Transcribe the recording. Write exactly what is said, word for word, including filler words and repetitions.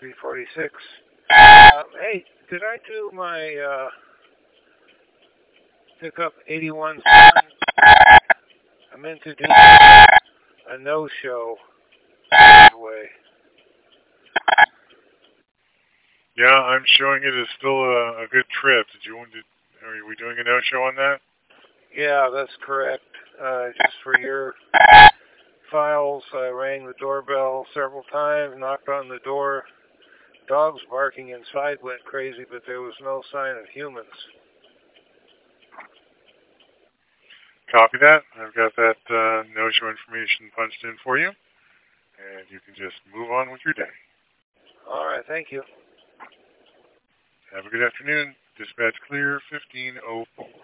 three forty-six. Uh, hey, did I do my uh, pickup eighty-one seven? I meant to do a no-show way. Yeah, I'm showing it as still a, a good trip. Did you want to? Are we doing a no-show on that? Yeah, that's correct. Uh, just for your files, I rang the doorbell several times, knocked on the door. Dogs barking inside went crazy, but there was no sign of humans. Copy that. I've got that uh, no-show information punched in for you, and you can just move on with your day. All right, thank you. Have a good afternoon. Dispatch clear, fifteen oh four.